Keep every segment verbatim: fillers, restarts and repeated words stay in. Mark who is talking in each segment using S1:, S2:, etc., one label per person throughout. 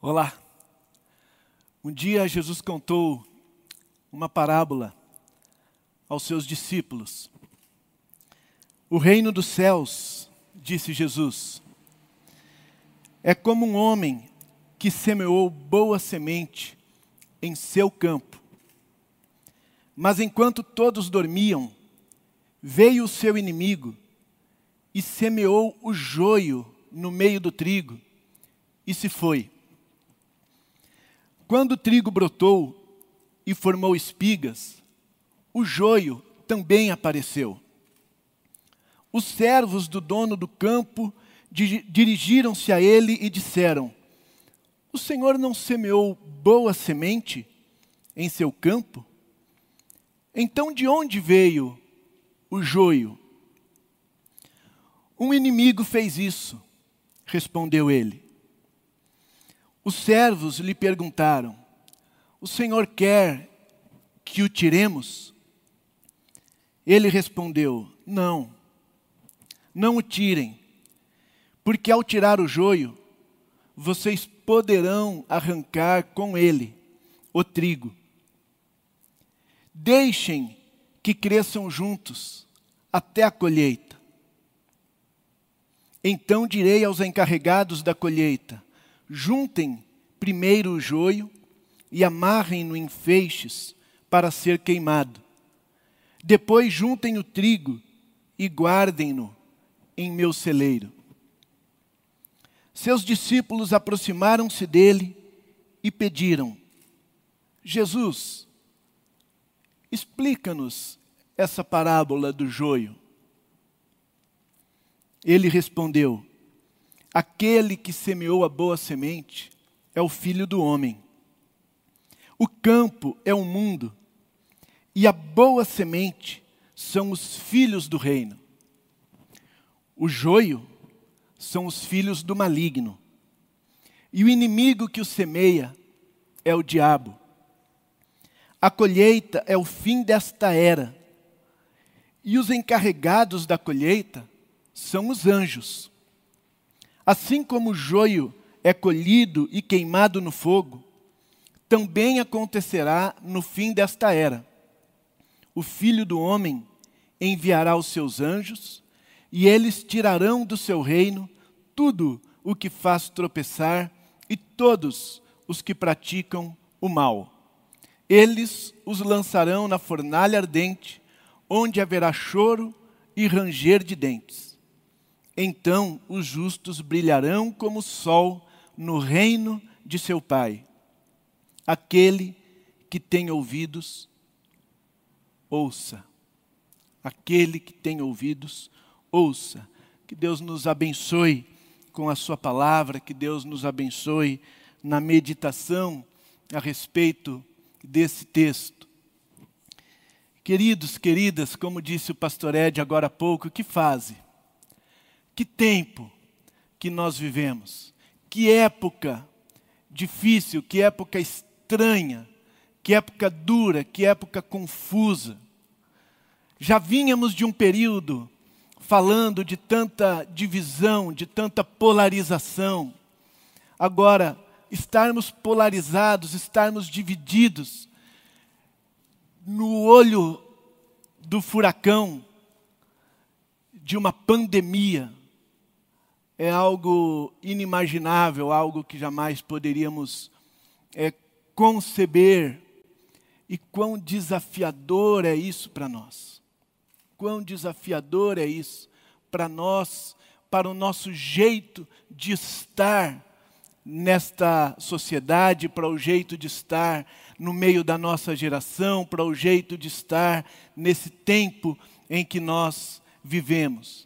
S1: Olá. Um dia Jesus contou uma parábola aos seus discípulos. O reino dos céus, disse Jesus, é como um homem que semeou boa semente em seu campo. Mas enquanto todos dormiam, veio o seu inimigo e semeou o joio no meio do trigo e se foi. Quando o trigo brotou e formou espigas, o joio também apareceu. Os servos do dono do campo di- dirigiram-se a ele e disseram: o senhor não semeou boa semente em seu campo? Então de onde veio o joio? Um inimigo fez isso, respondeu ele. Os servos lhe perguntaram: o senhor quer que o tiremos? Ele respondeu: não, não o tirem, porque ao tirar o joio, vocês poderão arrancar com ele o trigo. Deixem que cresçam juntos até a colheita. Então direi aos encarregados da colheita: juntem primeiro o joio e amarrem-no em feixes para ser queimado. Depois juntem o trigo e guardem-no em meu celeiro. Seus discípulos aproximaram-se dele e pediram: Jesus, explica-nos essa parábola do joio. Ele respondeu: aquele que semeou a boa semente é o Filho do Homem. O campo é o mundo, e a boa semente são os filhos do reino. O joio são os filhos do maligno, e o inimigo que o semeia é o diabo. A colheita é o fim desta era, e os encarregados da colheita são os anjos. Assim como o joio é colhido e queimado no fogo, também acontecerá no fim desta era. O Filho do Homem enviará os seus anjos, e eles tirarão do seu reino tudo o que faz tropeçar e todos os que praticam o mal. Eles os lançarão na fornalha ardente, onde haverá choro e ranger de dentes. Então os justos brilharão como o sol no reino de seu Pai. Aquele que tem ouvidos, ouça. Aquele que tem ouvidos, ouça. Que Deus nos abençoe com a sua palavra, que Deus nos abençoe na meditação a respeito desse texto. Queridos, queridas, como disse o pastor Ed agora há pouco, que fase? Que tempo que nós vivemos, que época difícil, que época estranha, que época dura, que época confusa. Já vínhamos de um período falando de tanta divisão, de tanta polarização. Agora, estarmos polarizados, estarmos divididos, no olho do furacão, de uma pandemia, é algo inimaginável, algo que jamais poderíamos é, conceber. E quão desafiador é isso para nós. Quão desafiador é isso para nós, para o nosso jeito de estar nesta sociedade, para o jeito de estar no meio da nossa geração, para o jeito de estar nesse tempo em que nós vivemos.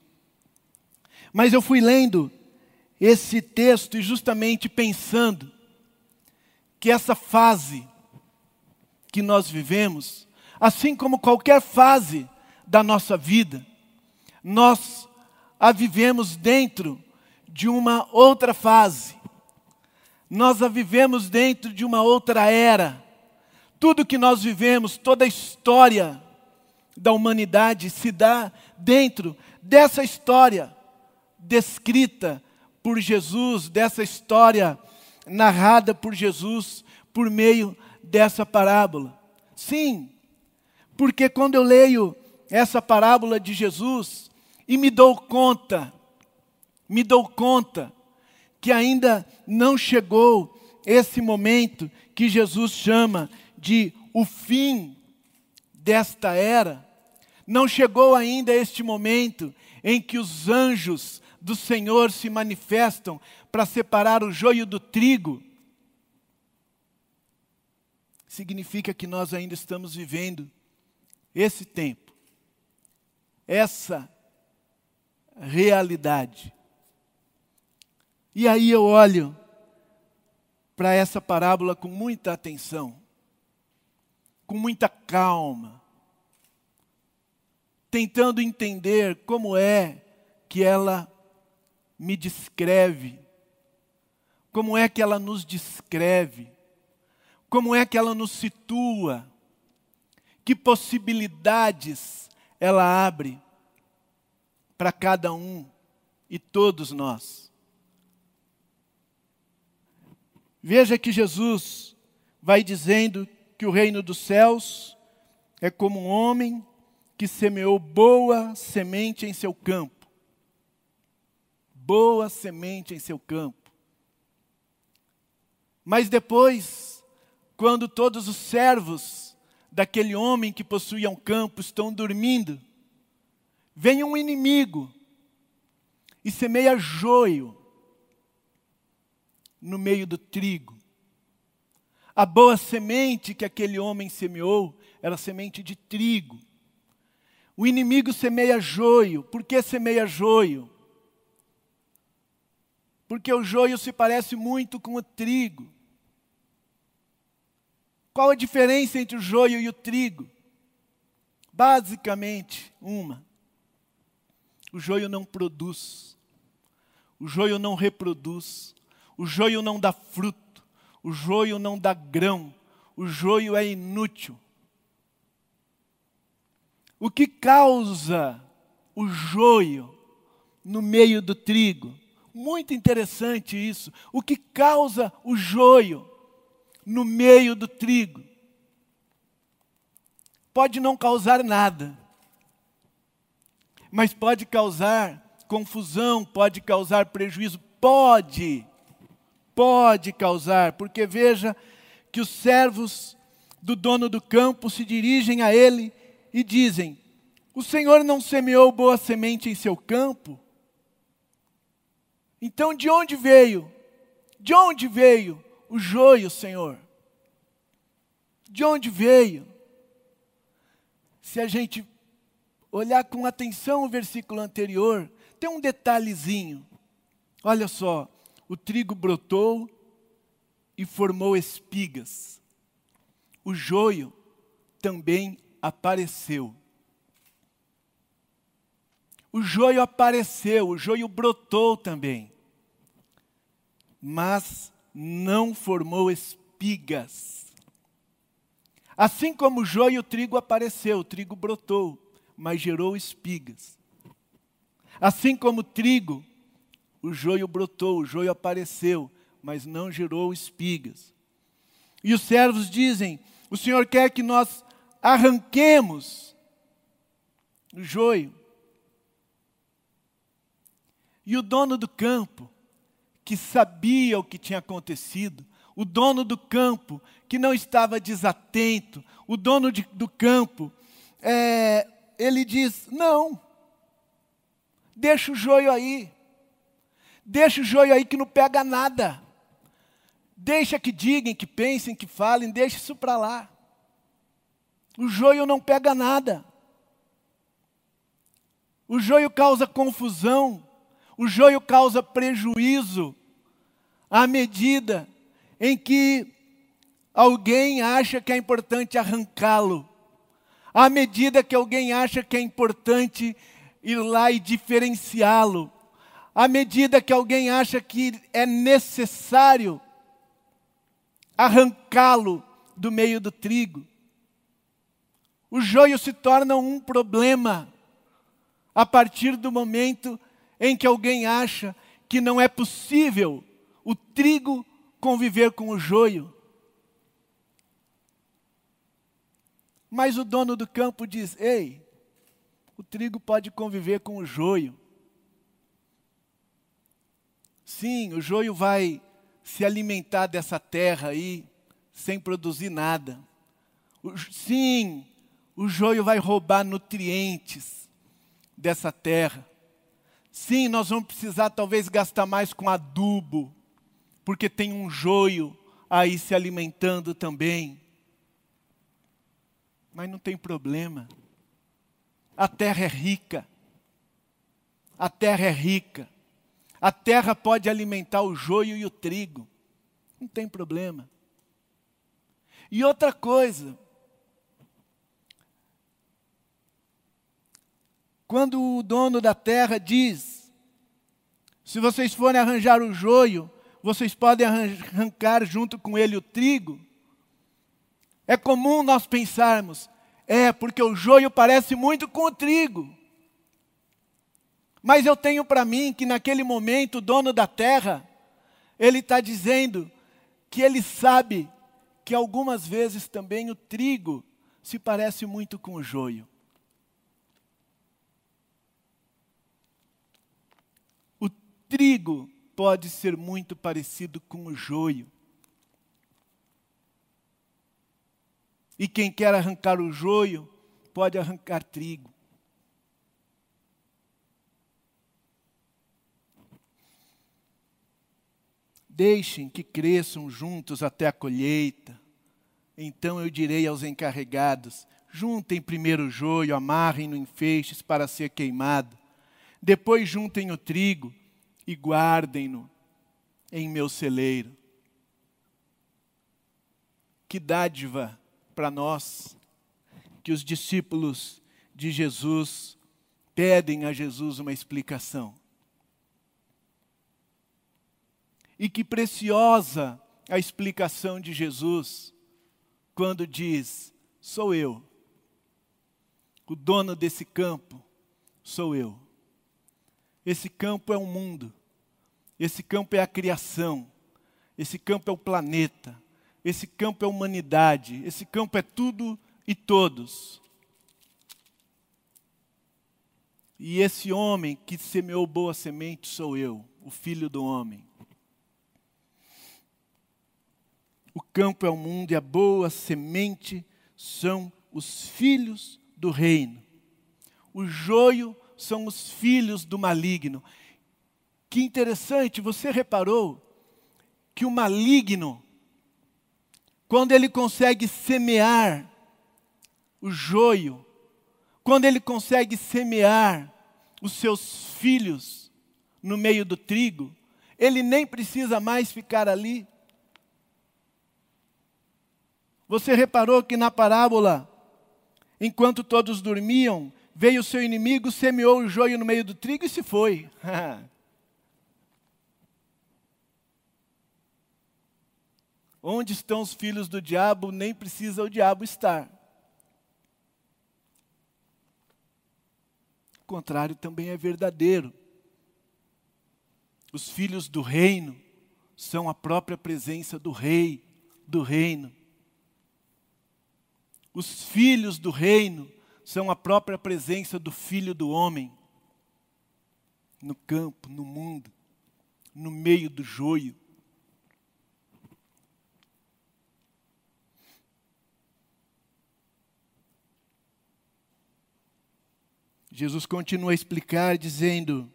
S1: Mas eu fui lendo esse texto e justamente pensando que essa fase que nós vivemos, assim como qualquer fase da nossa vida, nós a vivemos dentro de uma outra fase. Nós a vivemos dentro de uma outra era. Tudo que nós vivemos, toda a história da humanidade se dá dentro dessa história descrita por Jesus, dessa história narrada por Jesus por meio dessa parábola. Sim, porque quando eu leio essa parábola de Jesus e me dou conta, me dou conta que ainda não chegou esse momento que Jesus chama de o fim desta era, não chegou ainda este momento em que os anjos do Senhor se manifestam para separar o joio do trigo, significa que nós ainda estamos vivendo esse tempo, essa realidade. E aí eu olho para essa parábola com muita atenção, com muita calma, tentando entender como é que ela me descreve, como é que ela nos descreve, como é que ela nos situa, que possibilidades ela abre para cada um e todos nós. Veja que Jesus vai dizendo que o reino dos céus é como um homem que semeou boa semente em seu campo. Boa semente em seu campo. Mas depois, quando todos os servos daquele homem que possuía um campo estão dormindo, vem um inimigo e semeia joio no meio do trigo. A boa semente que aquele homem semeou era semente de trigo. O inimigo semeia joio. Por que semeia joio? Porque o joio se parece muito com o trigo. Qual a diferença entre o joio e o trigo? Basicamente, uma. O joio não produz. O joio não reproduz. O joio não dá fruto. O joio não dá grão. O joio é inútil. O que causa o joio no meio do trigo? Muito interessante isso. O que causa o joio no meio do trigo? Pode não causar nada, mas pode causar confusão, pode causar prejuízo, pode, pode causar, porque veja que os servos do dono do campo se dirigem a ele e dizem: o Senhor não semeou boa semente em seu campo? Então de onde veio? De onde veio o joio, Senhor? De onde veio? Se a gente olhar com atenção o versículo anterior, tem um detalhezinho. Olha só, o trigo brotou e formou espigas. O joio também apareceu. O joio apareceu, o joio brotou também. Mas não formou espigas. Assim como o joio, o trigo apareceu, o trigo brotou, mas gerou espigas. Assim como o trigo, o joio brotou, o joio apareceu, mas não gerou espigas. E os servos dizem: o Senhor quer que nós arranquemos o joio. E o dono do campo, que sabia o que tinha acontecido, o dono do campo, que não estava desatento, o dono de, do campo, é, ele diz: não, deixa o joio aí, deixa o joio aí que não pega nada, deixa que digam, que pensem, que falem, deixa isso para lá, o joio não pega nada, o joio causa confusão, o joio causa prejuízo, à medida em que alguém acha que é importante arrancá-lo, à medida que alguém acha que é importante ir lá e diferenciá-lo, à medida que alguém acha que é necessário arrancá-lo do meio do trigo, o joio se torna um problema a partir do momento em que alguém acha que não é possível o trigo conviver com o joio. Mas o dono do campo diz: ei, o trigo pode conviver com o joio. Sim, o joio vai se alimentar dessa terra aí, sem produzir nada. O, sim, o joio vai roubar nutrientes dessa terra. Sim, nós vamos precisar talvez gastar mais com adubo, porque tem um joio aí se alimentando também. Mas não tem problema. A terra é rica. A terra é rica. A terra pode alimentar o joio e o trigo. Não tem problema. E outra coisa. Quando o dono da terra diz: se vocês forem arranjar o joio, vocês podem arrancar junto com ele o trigo. É comum nós pensarmos: é, porque o joio parece muito com o trigo. Mas eu tenho para mim que naquele momento o dono da terra, ele está dizendo que ele sabe que algumas vezes também o trigo se parece muito com o joio. O trigo pode ser muito parecido com o joio. E quem quer arrancar o joio, pode arrancar trigo. Deixem que cresçam juntos até a colheita. Então eu direi aos encarregados: juntem primeiro o joio, amarrem-no em feixes para ser queimado. Depois juntem o trigo e guardem-no em meu celeiro. Que dádiva para nós, que os discípulos de Jesus pedem a Jesus uma explicação. E que preciosa a explicação de Jesus, quando diz: sou eu. O dono desse campo sou eu. Esse campo é o mundo. Esse campo é a criação. Esse campo é o planeta. Esse campo é a humanidade. Esse campo é tudo e todos. E esse homem que semeou boa semente sou eu, o Filho do homem. O campo é o mundo e a boa semente são os filhos do reino. O joio são os filhos do maligno. Que interessante, você reparou que o maligno, quando ele consegue semear o joio, quando ele consegue semear os seus filhos no meio do trigo, ele nem precisa mais ficar ali. Você reparou que na parábola, enquanto todos dormiam, veio o seu inimigo, semeou o joio no meio do trigo e se foi. Onde estão os filhos do diabo, nem precisa o diabo estar. O contrário também é verdadeiro. Os filhos do reino são a própria presença do rei, do reino. Os filhos do reino são a própria presença do Filho do homem. No campo, no mundo, no meio do joio. Jesus continua a explicar dizendo: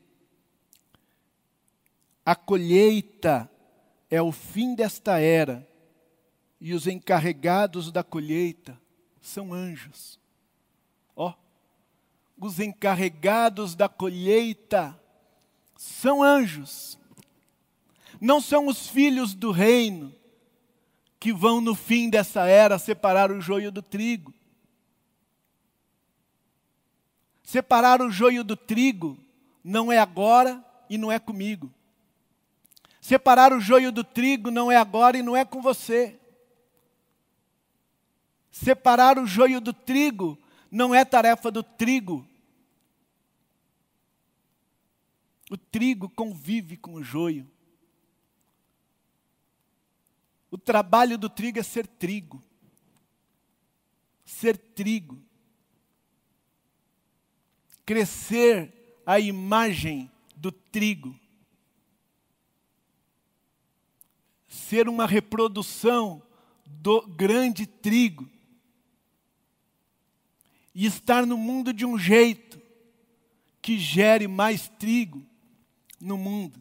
S1: a colheita é o fim desta era, e os encarregados da colheita são anjos. Ó, oh, os encarregados da colheita são anjos. Não são os filhos do reino que vão no fim dessa era separar o joio do trigo. Separar o joio do trigo não é agora e não é comigo. Separar o joio do trigo não é agora e não é com você. Separar o joio do trigo não é tarefa do trigo. O trigo convive com o joio. O trabalho do trigo é ser trigo. Ser trigo. Crescer a imagem do trigo. Ser uma reprodução do grande trigo. E estar no mundo de um jeito que gere mais trigo no mundo.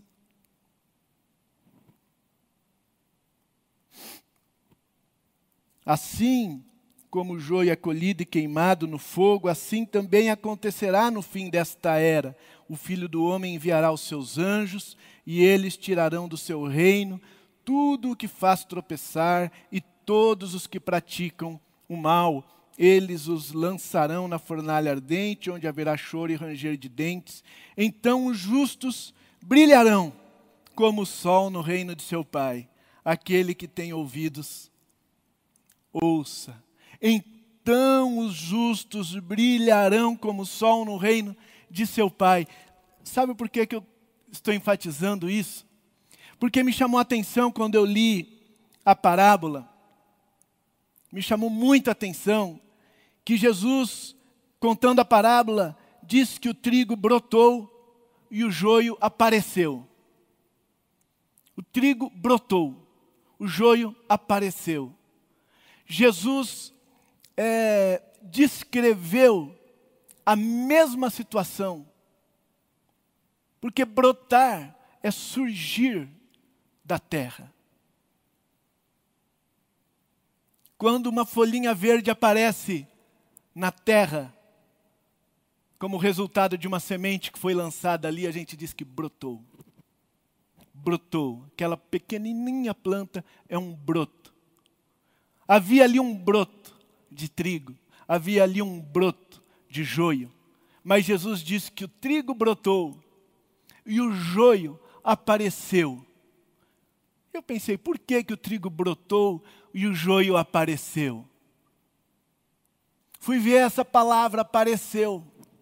S1: Assim como o joio é colhido e queimado no fogo, assim também acontecerá no fim desta era. O Filho do Homem enviará os seus anjos, e eles tirarão do seu reino tudo o que faz tropeçar e todos os que praticam o mal. Eles os lançarão na fornalha ardente, onde haverá choro e ranger de dentes. Então os justos brilharão como o sol no reino de seu Pai. Aquele que tem ouvidos, ouça. Então os justos brilharão como o sol no reino de seu Pai. Sabe por que que eu estou enfatizando isso? Porque me chamou a atenção quando eu li a parábola. Me chamou muita atenção que Jesus, contando a parábola, diz que o trigo brotou e o joio apareceu. O trigo brotou, o joio apareceu. Jesus é, descreveu a mesma situação, porque brotar é surgir da terra. Quando uma folhinha verde aparece na terra, como resultado de uma semente que foi lançada ali, a gente diz que brotou. Brotou. Aquela pequenininha planta é um broto. Havia ali um broto de trigo, havia ali um broto de joio. Mas Jesus disse que o trigo brotou e o joio apareceu. Eu pensei, por que que o trigo brotou e o joio apareceu? Fui ver essa palavra, apareceu.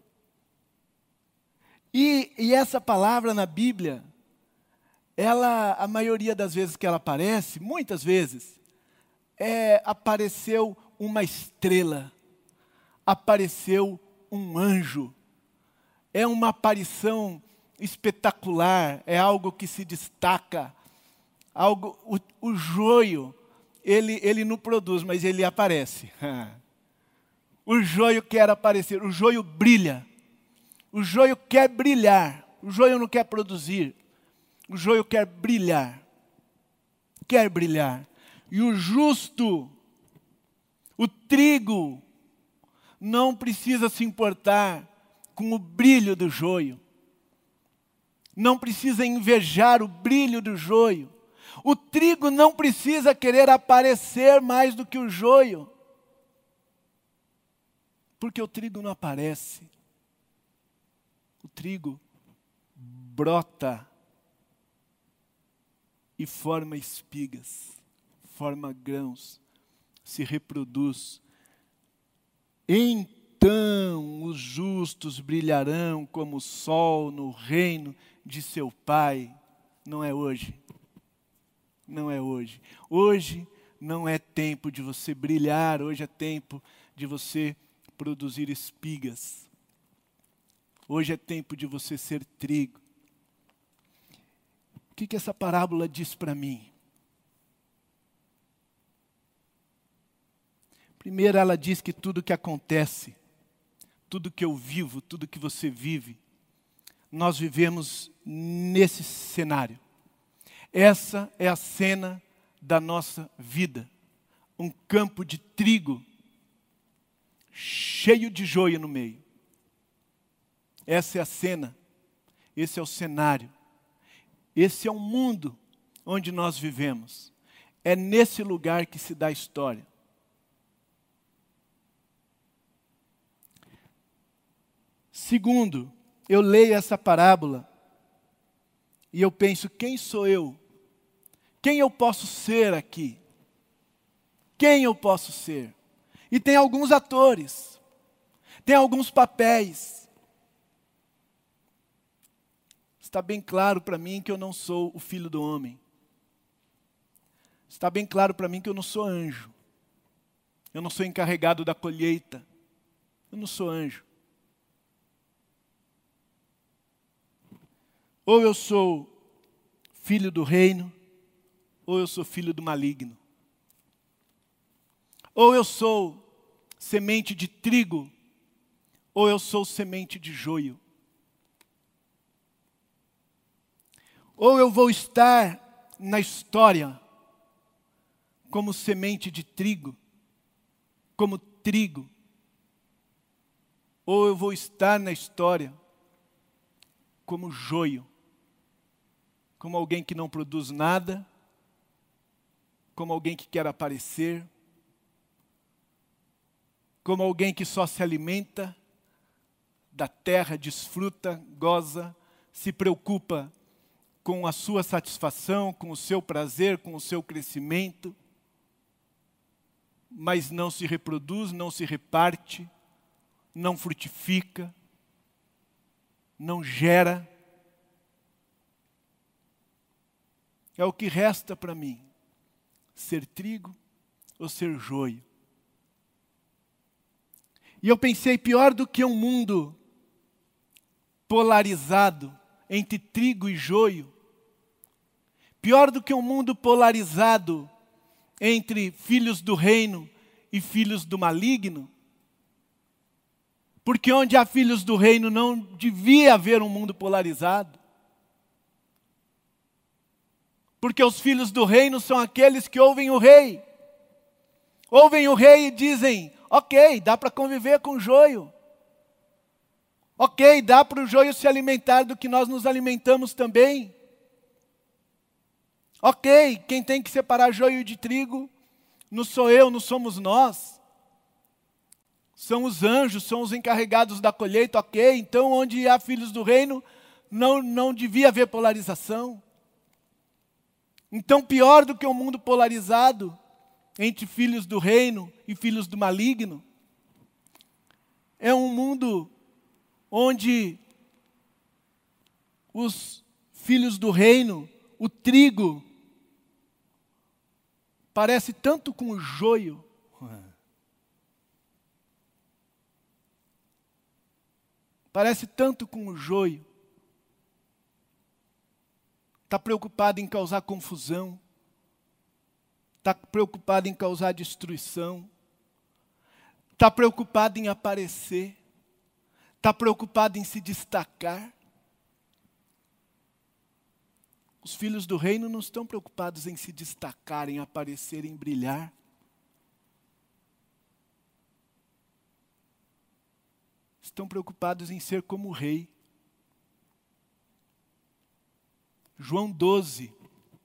S1: E, e essa palavra na Bíblia, ela, a maioria das vezes que ela aparece, muitas vezes, é, apareceu uma estrela, apareceu um anjo. É uma aparição espetacular, é algo que se destaca. Algo, o, o joio, ele, ele não produz, mas ele aparece. O joio quer aparecer, o joio brilha. O joio quer brilhar, o joio não quer produzir. O joio quer brilhar, quer brilhar. E o justo, o trigo, não precisa se importar com o brilho do joio. Não precisa invejar o brilho do joio. O trigo não precisa querer aparecer mais do que o joio. Porque o trigo não aparece. O trigo brota e forma espigas, forma grãos, se reproduz. Então os justos brilharão como o sol no reino de seu Pai. Não é hoje. Não é hoje. Hoje não é tempo de você brilhar, hoje é tempo de você produzir espigas. Hoje é tempo de você ser trigo. O que que essa parábola diz para mim? Primeiro, ela diz que tudo que acontece, tudo que eu vivo, tudo que você vive, nós vivemos nesse cenário. Essa é a cena da nossa vida. Um campo de trigo, cheio de joio no meio. Essa é a cena, esse é o cenário. Esse é o mundo onde nós vivemos. É nesse lugar que se dá a história. Segundo, eu leio essa parábola e eu penso, quem sou eu? Quem eu posso ser aqui? Quem eu posso ser? E tem alguns atores, tem alguns papéis. Está bem claro para mim que eu não sou o Filho do Homem. está bem claro para mim que eu não sou anjo. Eu não sou encarregado da colheita. Eu não sou anjo. Ou eu sou filho do reino, ou eu sou filho do maligno. Ou eu sou semente de trigo, ou eu sou semente de joio. Ou eu vou estar na história como semente de trigo, como trigo, ou eu vou estar na história como joio, como alguém que não produz nada, como alguém que quer aparecer, como alguém que só se alimenta da terra, desfruta, goza, se preocupa com a sua satisfação, com o seu prazer, com o seu crescimento, mas não se reproduz, não se reparte, não frutifica, não gera. É o que resta para mim, ser trigo ou ser joio. E eu pensei, pior do que um mundo polarizado entre trigo e joio, pior do que um mundo polarizado entre filhos do reino e filhos do maligno, porque onde há filhos do reino não devia haver um mundo polarizado. Porque os filhos do reino são aqueles que ouvem o rei. Ouvem o rei e dizem, ok, dá para conviver com o joio. Ok, dá para o joio se alimentar do que nós nos alimentamos também. Ok, quem tem que separar joio de trigo não sou eu, não somos nós. São os anjos, são os encarregados da colheita, ok. Então, onde há filhos do reino, não, não devia haver polarização. Então, pior do que um mundo polarizado entre filhos do reino e filhos do maligno, é um mundo onde os filhos do reino, o trigo, parece tanto com o joio. Parece tanto com o joio. Está preocupado em causar confusão. Está preocupado em causar destruição. Está preocupado em aparecer. Está preocupado em se destacar. Os filhos do reino não estão preocupados em se destacar, em aparecer, em brilhar. Estão preocupados em ser como o rei. João doze.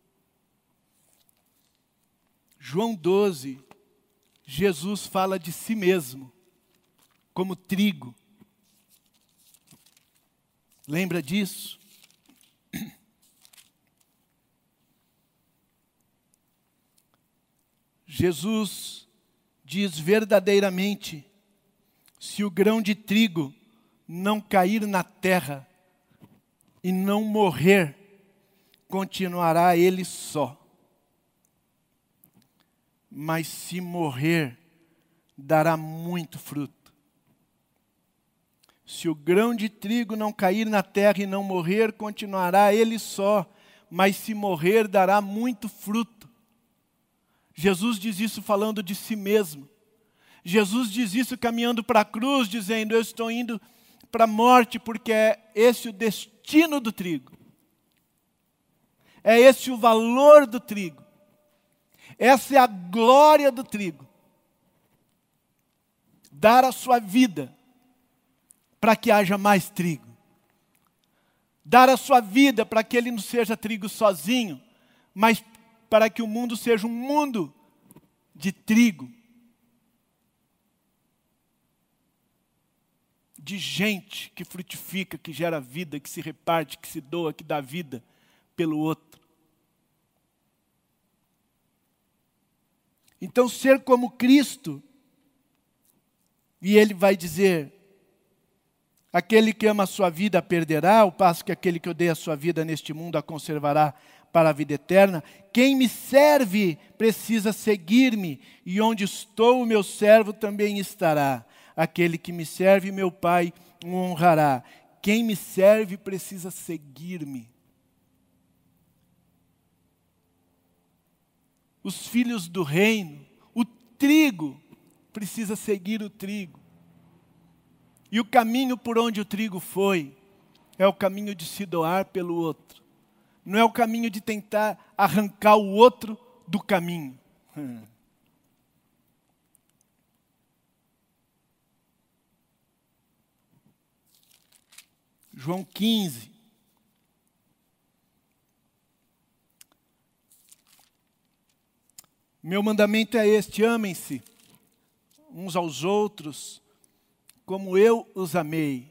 S1: João doze, Jesus fala de si mesmo, como trigo. Lembra disso? Jesus diz verdadeiramente, se o grão de trigo não cair na terra e não morrer, continuará ele só. Mas se morrer, dará muito fruto. Se o grão de trigo não cair na terra e não morrer, continuará ele só. Mas se morrer, dará muito fruto. Jesus diz isso falando de si mesmo. Jesus diz isso caminhando para a cruz, dizendo, eu estou indo para a morte, porque é esse o destino do trigo. É esse o valor do trigo. Essa é a glória do trigo. Dar a sua vida para que haja mais trigo. Dar a sua vida para que ele não seja trigo sozinho, mas para que o mundo seja um mundo de trigo. De gente que frutifica, que gera vida, que se reparte, que se doa, que dá vida pelo outro. Então, ser como Cristo, e ele vai dizer, aquele que ama a sua vida a perderá, ao passo que aquele que odeia a sua vida neste mundo a conservará para a vida eterna. Quem me serve precisa seguir-me, e onde estou, o meu servo também estará. Aquele que me serve, meu Pai o honrará. Quem me serve precisa seguir-me. Os filhos do reino, o trigo precisa seguir o trigo. E o caminho por onde o trigo foi, é o caminho de se doar pelo outro. Não é o caminho de tentar arrancar o outro do caminho. Hum. João quinze. Meu mandamento é este: amem-se uns aos outros, como eu os amei.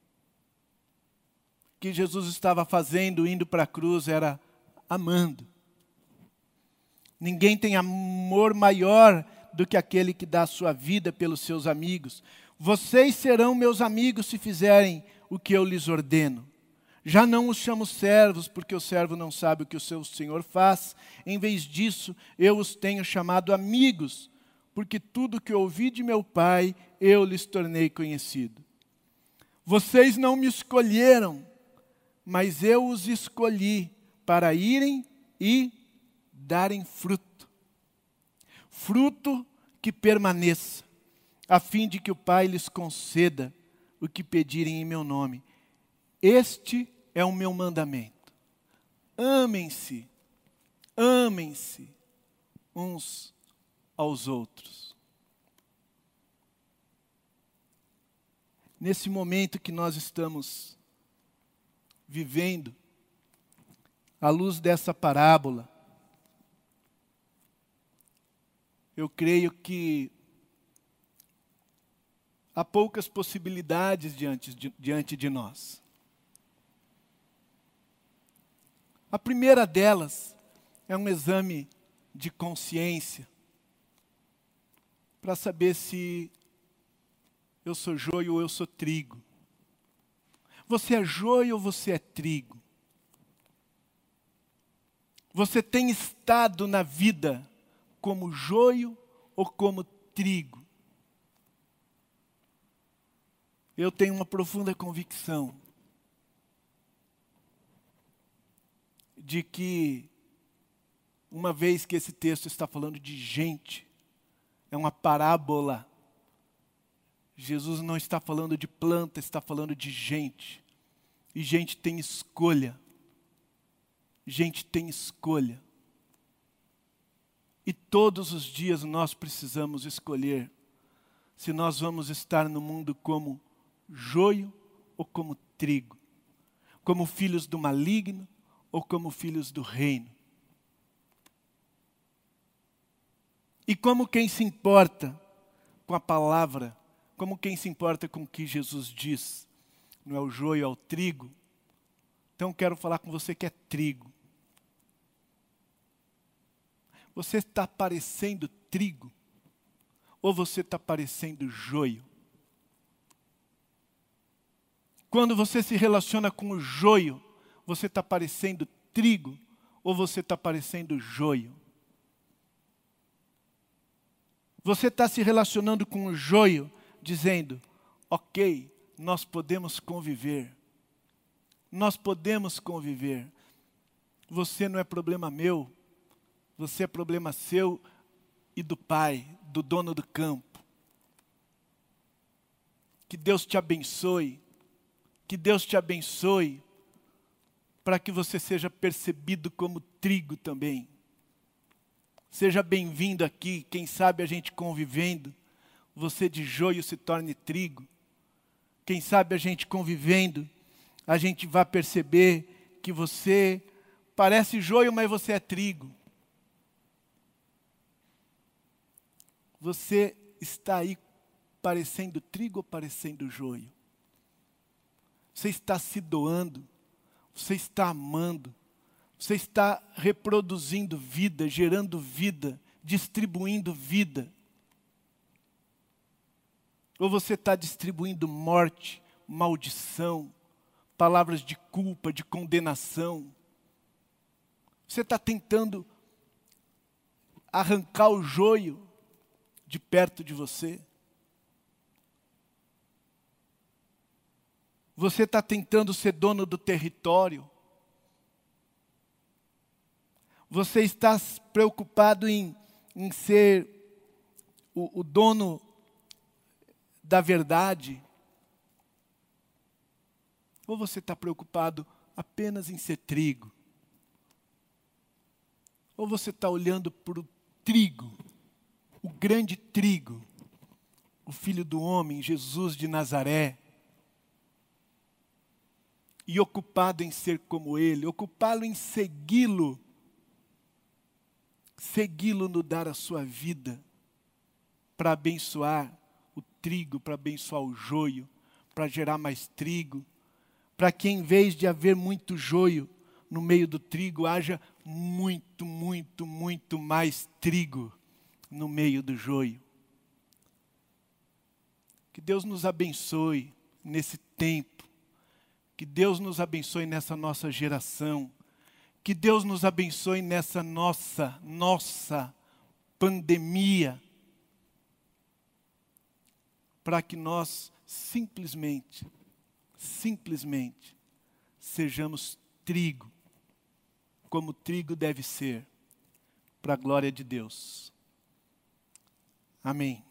S1: O que Jesus estava fazendo, indo para a cruz, era amando. Ninguém tem amor maior do que aquele que dá a sua vida pelos seus amigos. Vocês serão meus amigos se fizerem o que eu lhes ordeno. Já não os chamo servos, porque o servo não sabe o que o seu senhor faz. Em vez disso, eu os tenho chamado amigos, porque tudo que ouvi de meu Pai, eu lhes tornei conhecido. Vocês não me escolheram, mas eu os escolhi para irem e darem fruto. Fruto que permaneça, a fim de que o Pai lhes conceda o que pedirem em meu nome. Este é o meu mandamento. Amem-se, amem-se uns aos outros. Nesse momento que nós estamos vivendo, à luz dessa parábola, eu creio que há poucas possibilidades diante de, diante de nós. A primeira delas é um exame de consciência, para saber se eu sou joio ou eu sou trigo. Você é joio ou você é trigo? Você tem estado na vida como joio ou como trigo? Eu tenho uma profunda convicção de que, uma vez que esse texto está falando de gente, é uma parábola. Jesus não está falando de planta, está falando de gente. E gente tem escolha. Gente tem escolha. E todos os dias nós precisamos escolher se nós vamos estar no mundo como joio ou como trigo, como filhos do maligno ou como filhos do reino. E como quem se importa com a palavra, como quem se importa com o que Jesus diz, não é o joio, é o trigo. Então quero falar com você que é trigo. Você está parecendo trigo ou você está parecendo joio? Quando você se relaciona com o joio, você está parecendo trigo ou você está parecendo joio? Você está se relacionando com o joio, dizendo, ok, nós podemos conviver. Nós podemos conviver. Você não é problema meu, você é problema seu e do Pai, do dono do campo. Que Deus te abençoe. Que Deus te abençoe para que você seja percebido como trigo também. Seja bem-vindo aqui, quem sabe a gente convivendo, você de joio se torne trigo. Quem sabe a gente convivendo, a gente vai perceber que você parece joio, mas você é trigo. Você está aí parecendo trigo ou parecendo joio? Você está se doando, você está amando, você está reproduzindo vida, gerando vida, distribuindo vida. Ou você está distribuindo morte, maldição, palavras de culpa, de condenação. Você está tentando arrancar o joio de perto de você? Você está tentando ser dono do território? Você está preocupado em, em ser o, o dono da verdade? Ou você está preocupado apenas em ser trigo? Ou você está olhando para o trigo, o grande trigo, o Filho do homem, Jesus de Nazaré, e ocupado em ser como Ele, ocupado em segui-lo, segui-lo no dar a sua vida, para abençoar o trigo, para abençoar o joio, para gerar mais trigo, para que em vez de haver muito joio no meio do trigo, haja muito, muito, muito mais trigo no meio do joio. Que Deus nos abençoe nesse tempo, que Deus nos abençoe nessa nossa geração, que Deus nos abençoe nessa nossa, nossa pandemia, para que nós simplesmente, simplesmente, sejamos trigo, como trigo deve ser, para a glória de Deus. Amém.